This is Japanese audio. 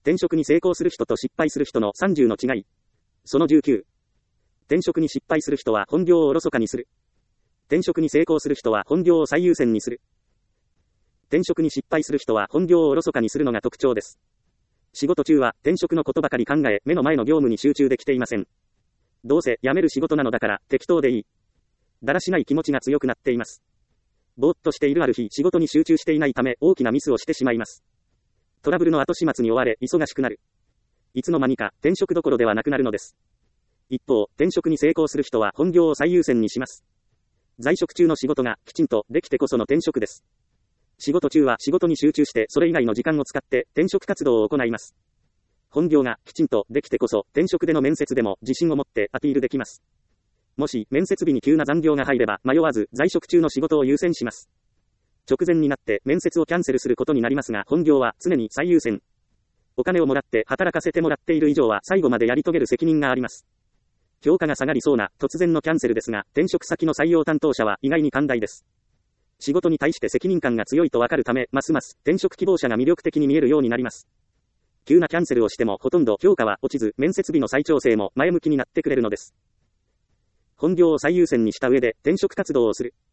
転職に成功する人と失敗する人の30の違い。その19。転職に失敗する人は本業をおろそかにする。転職に成功する人は本業を最優先にする。転職に失敗する人は本業をおろそかにするのが特徴です。仕事中は転職のことばかり考え、目の前の業務に集中できていません。どうせ辞める仕事なのだから適当でいい。だらしない気持ちが強くなっています。ぼーっとしているある日、仕事に集中していないため大きなミスをしてしまいます。トラブルの後始末に追われ忙しくなる。いつの間にか転職どころではなくなるのです。一方、転職に成功する人は本業を最優先にします。在職中の仕事がきちんとできてこその転職です。仕事中は仕事に集中してそれ以外の時間を使って転職活動を行います。本業がきちんとできてこそ転職での面接でも自信を持ってアピールできます。もし面接日に急な残業が入れば迷わず在職中の仕事を優先します。直前になって面接をキャンセルすることになりますが本業は常に最優先。お金をもらって働かせてもらっている以上は最後までやり遂げる責任があります。評価が下がりそうな突然のキャンセルですが転職先の採用担当者は意外に寛大です。仕事に対して責任感が強いとわかるためますます転職希望者が魅力的に見えるようになります。急なキャンセルをしてもほとんど評価は落ちず面接日の再調整も前向きになってくれるのです。本業を最優先にした上で転職活動をする。